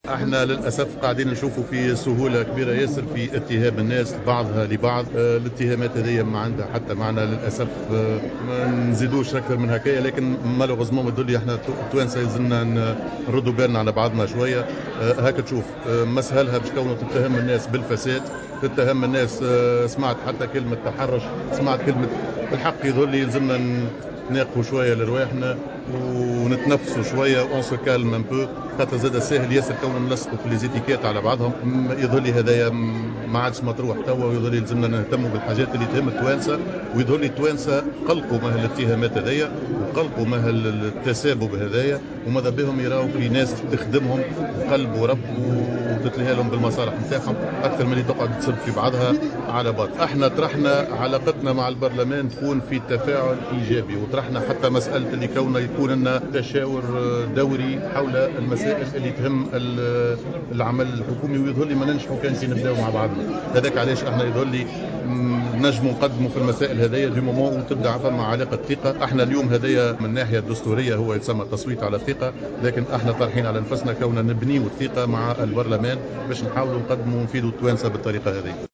احنا للاسف قاعدين نشوفوا في سهوله كبيره ياسر في اتهام الناس بعضها لبعض. الاتهامات هذه ما عندها حتى معنى للاسف. ما نزيدوش اكثر من هكايا، لكن مالوغوزمون مدولي احنا التوانسه يلزمنا نردوا بالنا على بعضنا شويه. هكا تشوف مسهلها باش كونه تتهم الناس بالفساد، تتهم الناس. سمعت حتى كلمه تحرش، سمعت كلمه الحق. يظل يلزمنا ناقوا شويه لرواحنا ونتنفسوا شويه اون سو كالم ان بو، خاطر زاد ساهل ياسر كون نلصقوا في ليزيتيكيت على بعضهم. يظل لي هذايا ما عادش مطروح توا، ويظل يلزمنا نهتموا بالحاجات اللي تهم التوانسه. ويظل لي التوانسه قلقوا مهل الاتهامات هذيا، وقلقوا مهل التسابب هذايا، وماذا بهم يراو في ناس تخدمهم قلب ورب وتتلهى لهم بالمصالح نتاعهم اكثر من اللي تقعد تسب في بعضها على بعض. احنا طرحنا علاقتنا مع البرلمان تكون في تفاعل ايجابي، وطرحنا حتى مساله اللي كونه يكون لنا تشاور دوري حول المسائل اللي تهم العمل الحكومي، ويظهر لي ما ننجحوا كان كي نبداو مع بعضنا. هذاك علاش احنا يظهر لي نجموا نقدموا في المسائل هذيا دو مومون وتبدا فما علاقه ثقه. احنا اليوم هذيا من الناحيه الدستوريه هو يتسمى تصويت على الثقه، لكن احنا طارحين على نفسنا كوننا نبنيو الثقه مع البرلمان باش نحاولوا نقدموا ونفيدوا التوانسه بالطريقه هذه.